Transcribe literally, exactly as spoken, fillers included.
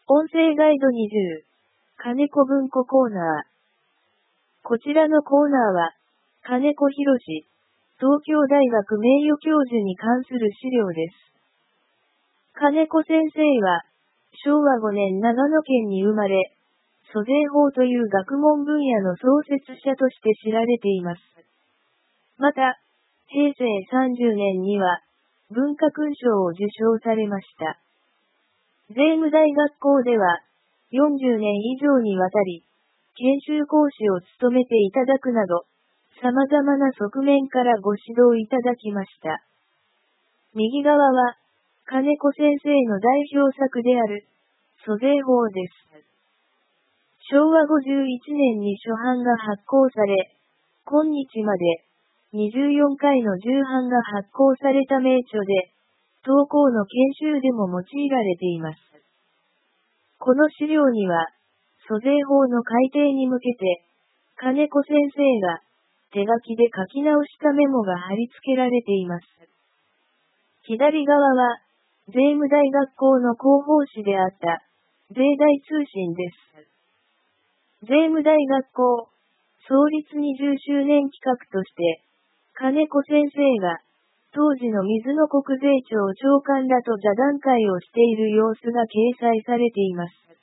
音声ガイドにじゅう、金子文庫コーナー。こちらのコーナーは、金子博士、東京大学名誉教授に関する資料です。金子先生は、しょうわごねん長野県に生まれ、租税法という学問分野の創設者として知られています。また、へいせいさんじゅうねんには、文化勲章を受章されました。税務大学校では、よんじゅうねん以上にわたり、研修講師を務めていただくなど、様々な側面からご指導いただきました。右側は、金子先生の代表作である、租税法です。しょうわごじゅういちねんに初版が発行され、今日まで、にじゅうよんかいの重版が発行された名著で、当校の研修でも用いられています。この資料には、租税法の改定に向けて、金子先生が手書きで書き直したメモが貼り付けられています。左側は、税務大学校の広報誌であった、税大通信です。税務大学校、創立にじゅっしゅうねん企画として、金子先生が、当時の水野国税庁長官らと座談会をしている様子が掲載されています。